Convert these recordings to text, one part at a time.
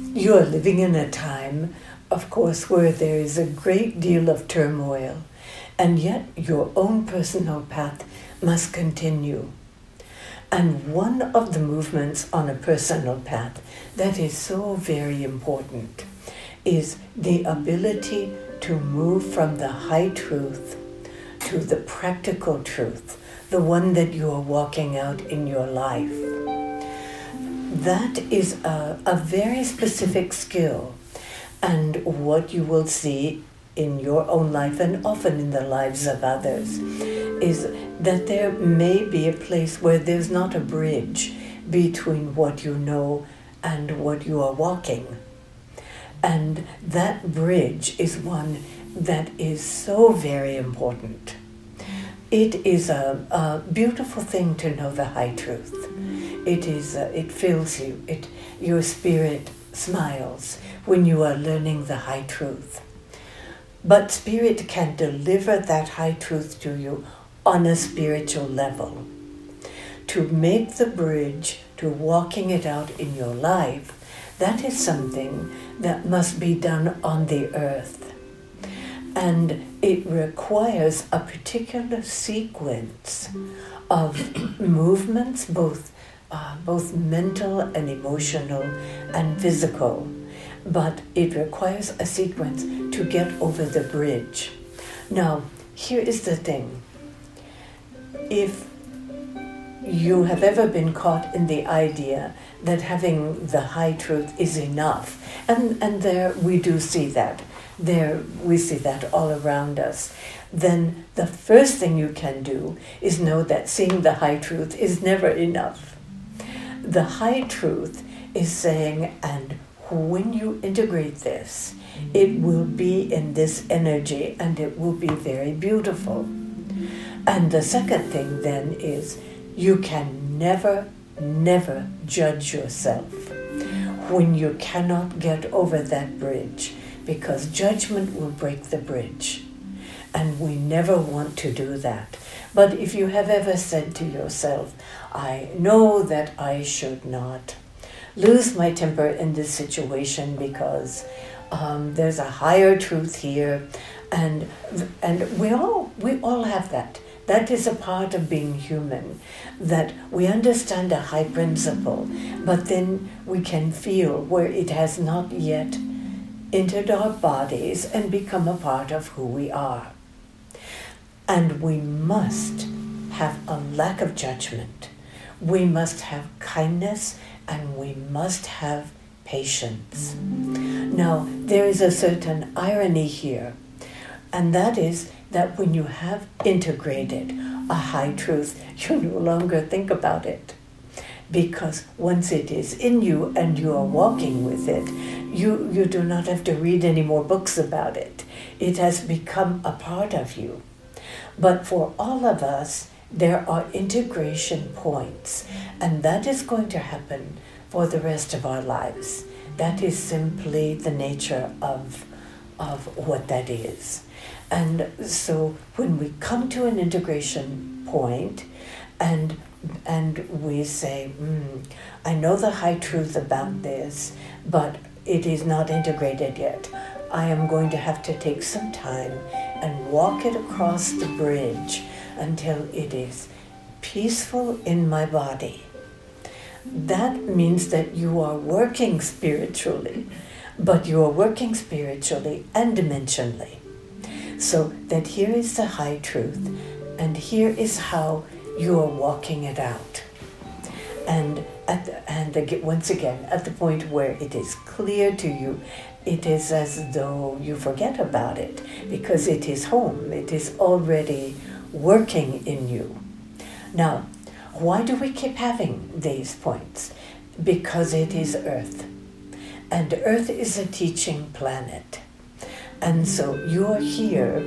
You are living in a time, of course, where there is a great deal of turmoil, and yet your own personal path must continue. And one of the movements on a personal path that is so very important is the ability to move from the high truth to the practical truth, the one that you are walking out in your life. That is a very specific skill, and what you will see in your own life and often in the lives of others is that there may be a place where there's not a bridge between what you know and what you are walking. And that bridge is one that is so very important. It is a beautiful thing to know the high truth. It fills you. Your spirit smiles when you are learning the high truth. But spirit can deliver that high truth to you on a spiritual level. To make the bridge to walking it out in your life, that is something that must be done on the earth. And it requires a particular sequence of movements, both mental and emotional and physical. But it requires a sequence to get over the bridge. Now, here is the thing. If you have ever been caught in the idea that having the high truth is enough, and there we do see that, there we see that all around us, then the first thing you can do is know that seeing the high truth is never enough. The high truth is saying, and when you integrate this, it will be in this energy and it will be very beautiful. And the second thing then is you can never judge yourself when you cannot get over that bridge, because judgment will break the bridge. And we never want to do that. But if you have ever said to yourself, I know that I should not lose my temper in this situation because there's a higher truth here, and we all have that. That is a part of being human, that we understand a high principle, but then we can feel where it has not yet entered our bodies and become a part of who we are. And we must have a lack of judgment. We must have kindness, and we must have patience. Now, there is a certain irony here, and that is that when you have integrated a high truth, you no longer think about it. Because once it is in you and you are walking with it, you do not have to read any more books about it. It has become a part of you. But for all of us, there are integration points, and that is going to happen for the rest of our lives. That is simply the nature of what that is. And so when we come to an integration point and we say, I know the high truth about this, but it is not integrated yet. I am going to have to take some time and walk it across the bridge until it is peaceful in my body. That means that you are working spiritually, but you are working spiritually and dimensionally. So that here is the high truth, and here is how you are walking it out. And once again, at the point where it is clear to you, it is as though you forget about it, because it is home, it is already working in you. Now, why do we keep having these points? Because it is Earth. And Earth is a teaching planet. And so you are here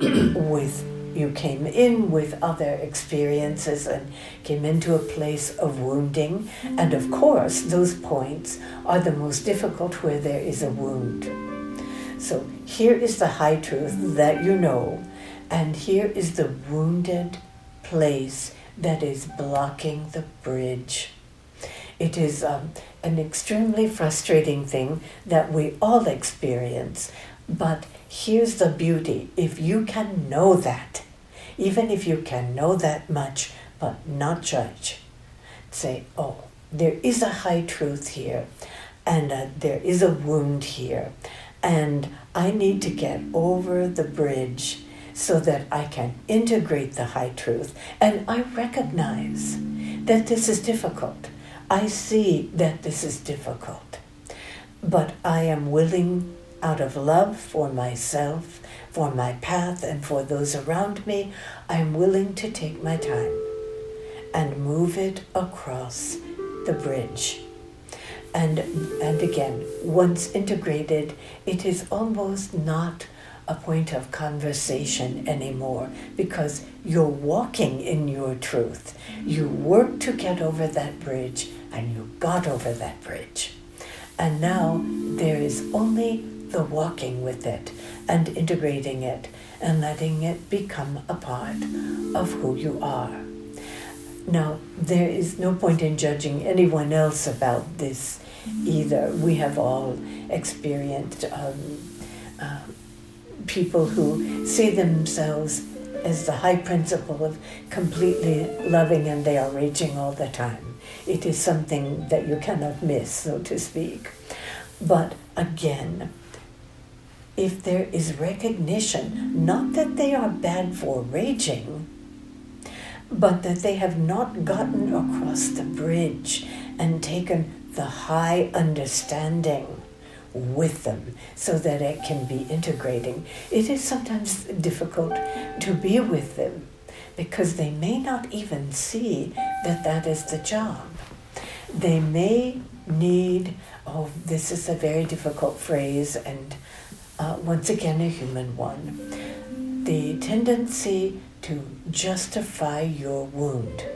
you came in with other experiences and came into a place of wounding. And of course, those points are the most difficult where there is a wound. So here is the high truth that you know, and here is the wounded place that is blocking the bridge. It is an extremely frustrating thing that we all experience. But here's the beauty. If you can know that, even if you can know that much, but not judge, say, oh, there is a high truth here, and there is a wound here, and I need to get over the bridge so that I can integrate the high truth. And I recognize that this is difficult. I see that this is difficult. But I am willing, out of love for myself, for my path, and for those around me, I am willing to take my time and move it across the bridge. And again, once integrated, it is almost not a point of conversation anymore, because you're walking in your truth. You worked to get over that bridge, and you got over that bridge. And now there is only the walking with it and integrating it and letting it become a part of who you are. Now, there is no point in judging anyone else about this either. We have all experienced people who see themselves as the high principle of completely loving, and they are raging all the time. It is something that you cannot miss, so to speak. But again, if there is recognition, not that they are bad for raging, but that they have not gotten across the bridge and taken the high understanding with them so that it can be integrating. It is sometimes difficult to be with them because they may not even see that that is the job. They may need, oh, this is a very difficult phrase, and once again a human one, the tendency to justify your wound.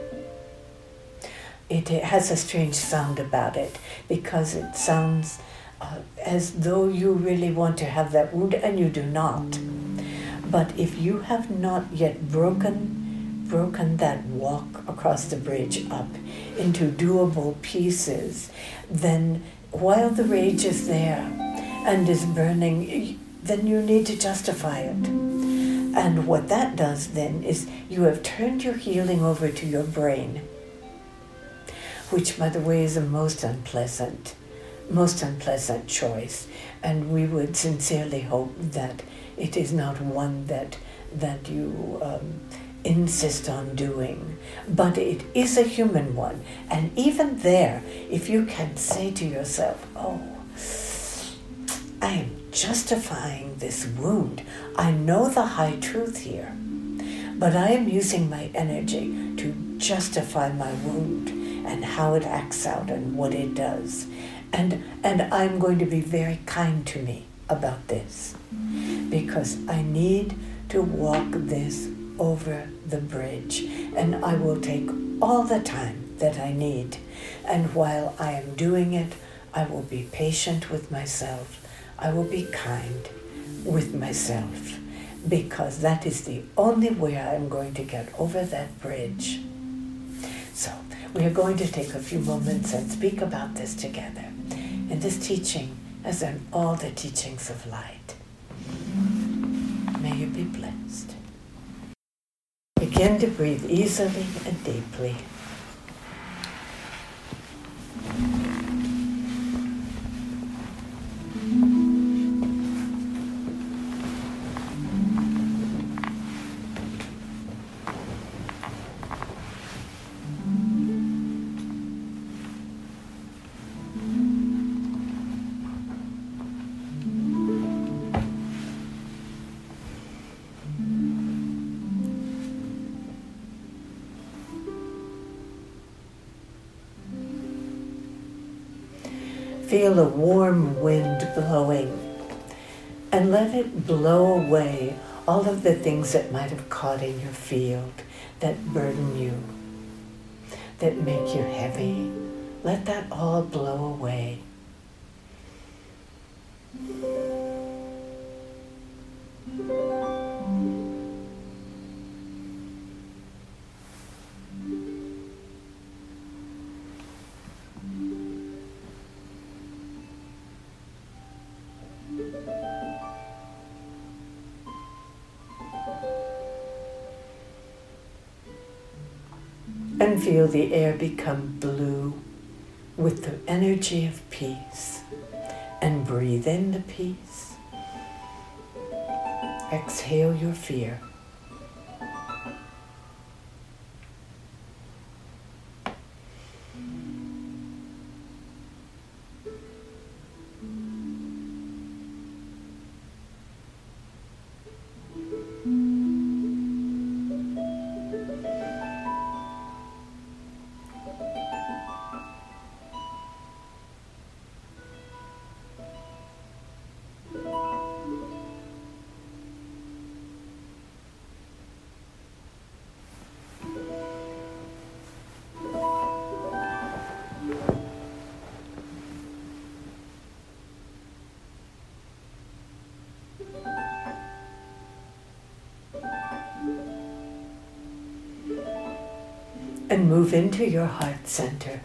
It has a strange sound about it because it sounds as though you really want to have that wound, and you do not. But if you have not yet broken that walk across the bridge up into doable pieces, then while the rage is there and is burning, then you need to justify it. And what that does then is you have turned your healing over to your brain, which, by the way, is a most unpleasant choice. And we would sincerely hope that it is not one that you insist on doing. But it is a human one. And even there, if you can say to yourself, oh, I am justifying this wound. I know the high truth here, but I am using my energy to justify my wound and how it acts out and what it does. And I'm going to be very kind to me about this, because I need to walk this over the bridge, and I will take all the time that I need. And while I am doing it, I will be patient with myself. I will be kind with myself, because that is the only way I'm going to get over that bridge. So we are going to take a few moments and speak about this together in this teaching, as in all the teachings of light. May you be blessed. Begin to breathe easily and deeply. Feel a warm wind blowing, and let it blow away all of the things that might have caught in your field, that burden you, that make you heavy. Let that all blow away. And feel the air become blue with the energy of peace. And breathe in the peace. Exhale your fear. And move into your heart center.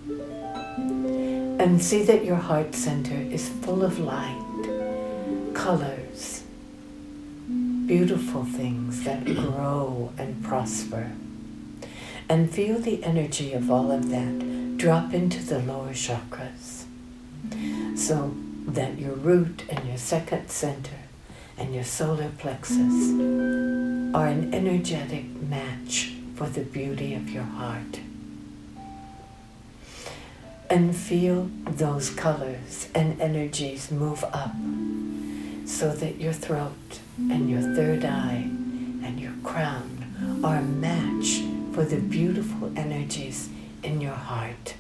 And see that your heart center is full of light, colors, beautiful things that grow and prosper. And feel the energy of all of that drop into the lower chakras, so that your root and your second center and your solar plexus are an energetic match for the beauty of your heart. And feel those colors and energies move up so that your throat and your third eye and your crown are a match for the beautiful energies in your heart.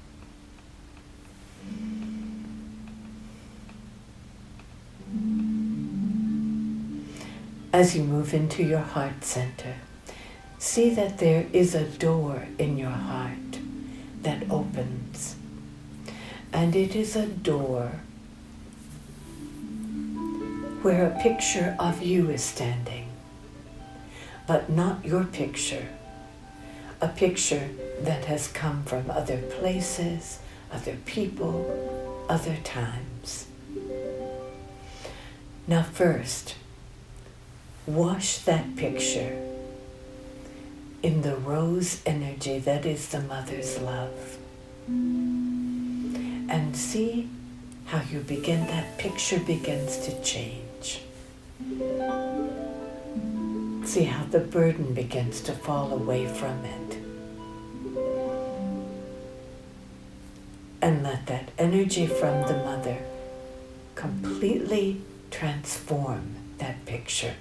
As you move into your heart center, see that there is a door in your heart that opens. And it is a door where a picture of you is standing, but not your picture. A picture that has come from other places, other people, other times. Now first, wash that picture in the rose energy that is the mother's love. And see how that picture begins to change. See how the burden begins to fall away from it. And let that energy from the mother completely transform that picture.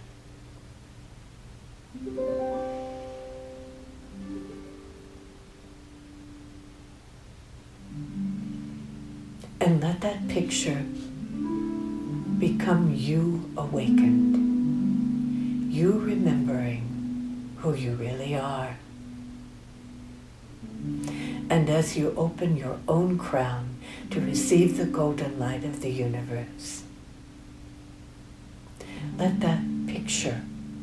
And let that picture become you awakened, you remembering who you really are. And as you open your own crown to receive the golden light of the universe, let that picture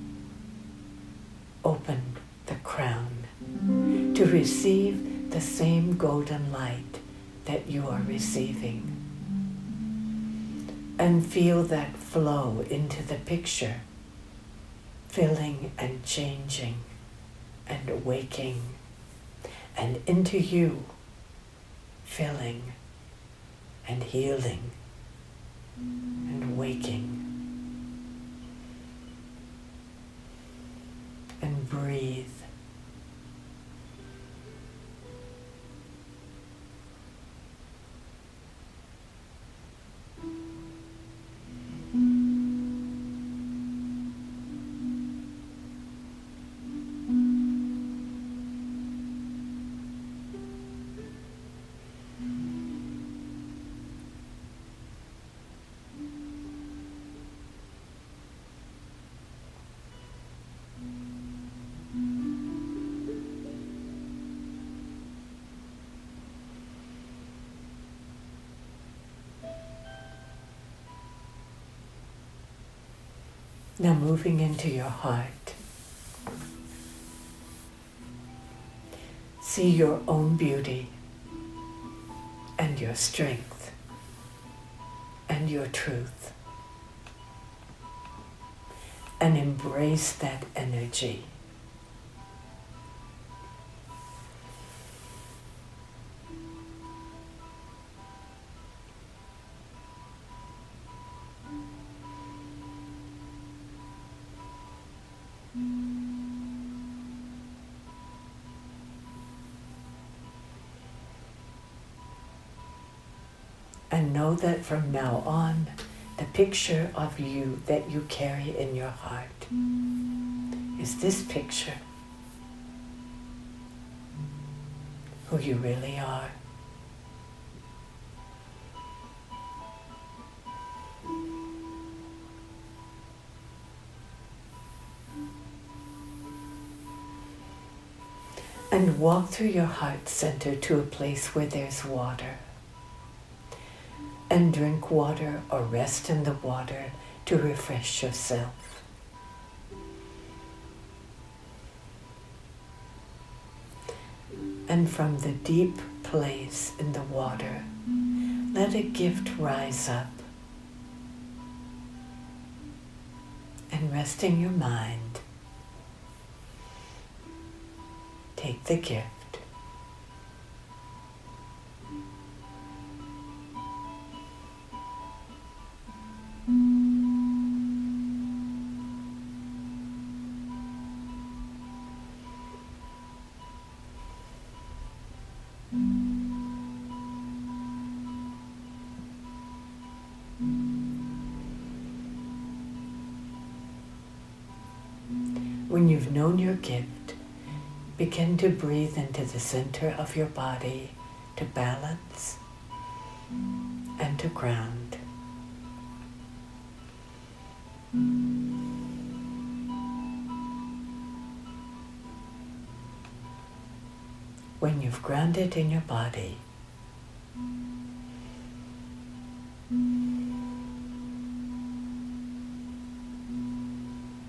open the crown to receive the same golden light that you are receiving. And feel that flow into the picture, filling and changing and waking, and into you, filling and healing and waking. And breathe. Now moving into your heart, see your own beauty and your strength and your truth, and embrace that energy. And know that from now on, the picture of you that you carry in your heart is this picture, who you really are. And walk through your heart center to a place where there's water. And drink water or rest in the water to refresh yourself. And from the deep place in the water, let a gift rise up. And resting your mind, take the gift. When you've known your gift, begin to breathe into the center of your body to balance and to ground. When you've grounded in your body,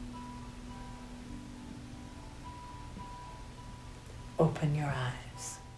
open your eyes.